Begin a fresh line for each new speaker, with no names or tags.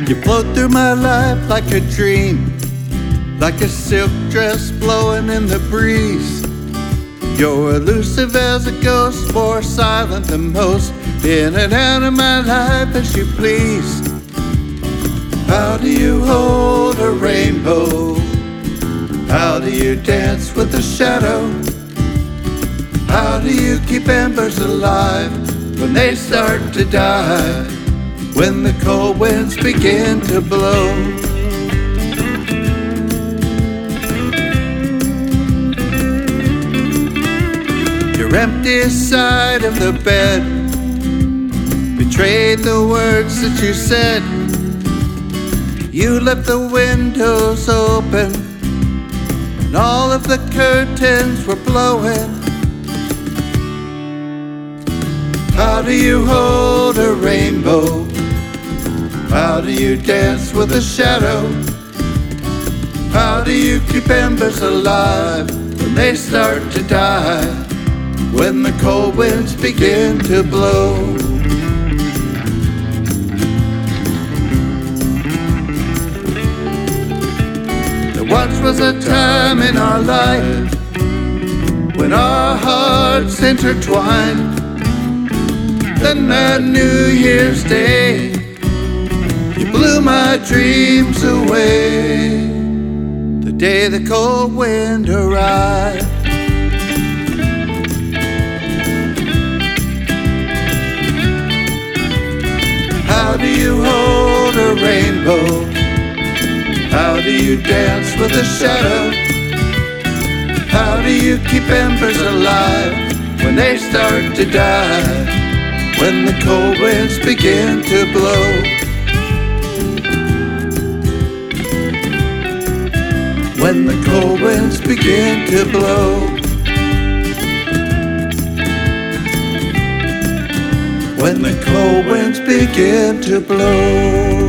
You float through my life like a dream, like a silk dress blowing in the breeze. You're elusive as a ghost, more silent than most, in and out of my life as you please. How do you hold a rainbow? How do you dance with the shadow? How do you keep embers alive when they start to die? When the cold winds begin to blow. Your empty side of the bed betrayed the words that you said. You left the windows open and all of the curtains were blowing. How do you hold a rainbow? How do you dance with a shadow? How do you keep embers alive when they start to die? When the cold winds begin to blow. There once was a time in our life when our hearts intertwined. Then that New Year's Day, you blew my dreams away. The day the cold wind arrived. How do you hold a rainbow? How do you dance with a shadow? How do you keep embers alive when they start to die? When the cold winds begin to blow. When the cold winds begin to blow. When the cold winds begin to blow.